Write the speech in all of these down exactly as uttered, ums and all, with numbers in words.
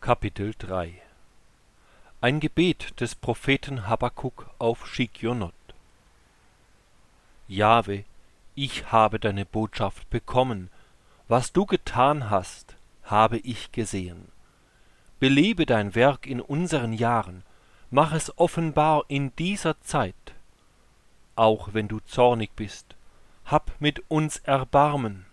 Kapitel drei. Ein Gebet des Propheten Habakuk auf Schigionot. Jahwe, ich habe deine Botschaft bekommen, was du getan hast, habe ich gesehen. Belebe dein Werk in unseren Jahren, mach es offenbar in dieser Zeit. Auch wenn du zornig bist, hab mit uns Erbarmen.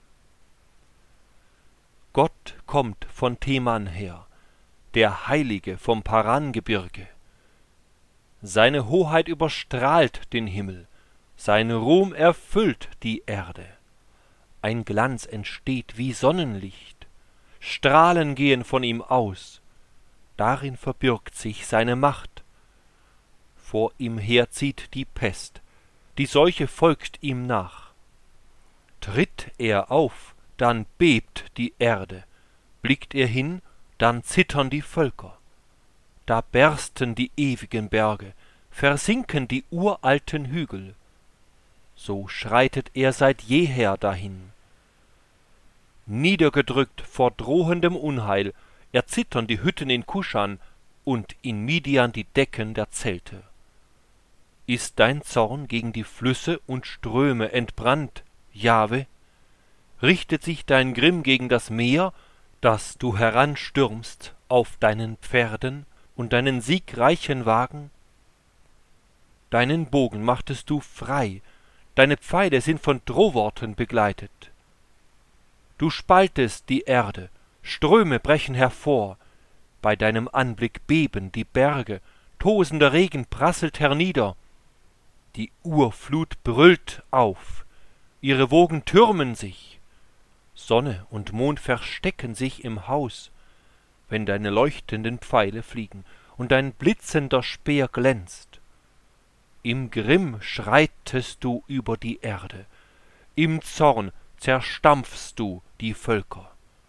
Gott kommt von Teman her, der Heilige vom Parangebirge. Seine Hoheit überstrahlt den Himmel, sein Ruhm erfüllt die Erde. Ein Glanz entsteht wie Sonnenlicht, Strahlen gehen von ihm aus, darin verbirgt sich seine Macht. Vor ihm her zieht die Pest, die Seuche folgt ihm nach. Tritt er auf, dann bebt die Erde, blickt er hin, dann zittern die Völker. Da bersten die ewigen Berge, versinken die uralten Hügel. So schreitet er seit jeher dahin. Niedergedrückt vor drohendem Unheil erzittern die Hütten in Kuschan und in Midian die Decken der Zelte. Ist dein Zorn gegen die Flüsse und Ströme entbrannt, Jahwe? Richtet sich dein Grimm gegen das Meer, dass du heranstürmst auf deinen Pferden und deinen siegreichen Wagen? Deinen Bogen machtest du frei, deine Pfeile sind von Drohworten begleitet. Du spaltest die Erde, Ströme brechen hervor, bei deinem Anblick beben die Berge, tosender Regen prasselt hernieder. Die Urflut brüllt auf, ihre Wogen türmen sich. Sonne und Mond verstecken sich im Haus, wenn deine leuchtenden Pfeile fliegen und dein blitzender Speer glänzt. Im Grimm schreitest du über die Erde, im Zorn zerstampfst du die Völker.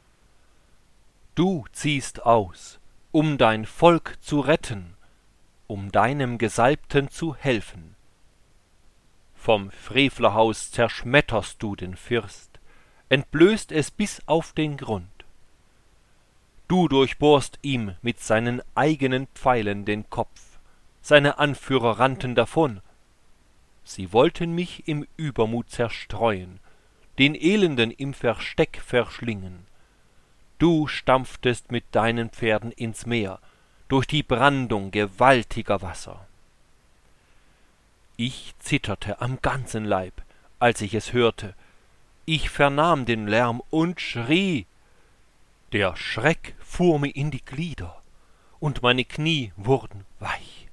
Du ziehst aus, um dein Volk zu retten, um deinem Gesalbten zu helfen. Vom Frevlerhaus zerschmetterst du den First, entblößt es bis auf den Grund. Du durchbohrst ihm mit seinen eigenen Pfeilen den Kopf, seine Anführer rannten davon. Sie wollten mich im Übermut zerstreuen, den Elenden im Versteck verschlingen. Du stampftest mit deinen Pferden ins Meer, durch die Brandung gewaltiger Wasser. Ich zitterte am ganzen Leib, als ich es hörte. Ich vernahm den Lärm und schrie. Der Schreck fuhr mir in die Glieder, und meine Knie wurden weich.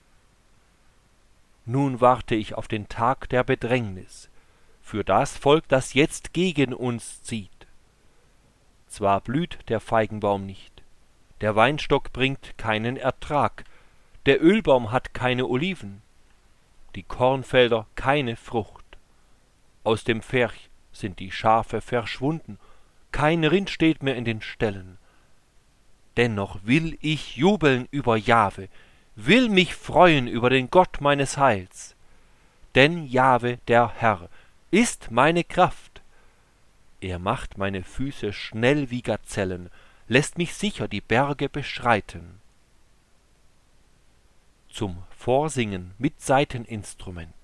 Nun warte ich auf den Tag der Bedrängnis, für das Volk, das jetzt gegen uns zieht. Zwar blüht der Feigenbaum nicht, der Weinstock bringt keinen Ertrag, der Ölbaum hat keine Oliven, die Kornfelder keine Frucht. Aus dem Pferch sind die Schafe verschwunden, kein Rind steht mehr in den Ställen. Dennoch will ich jubeln über Jahwe, will mich freuen über den Gott meines Heils. Denn Jahwe, der Herr, ist meine Kraft. Er macht meine Füße schnell wie Gazellen, lässt mich sicher die Berge beschreiten. Zum Vorsingen mit Saiteninstrument.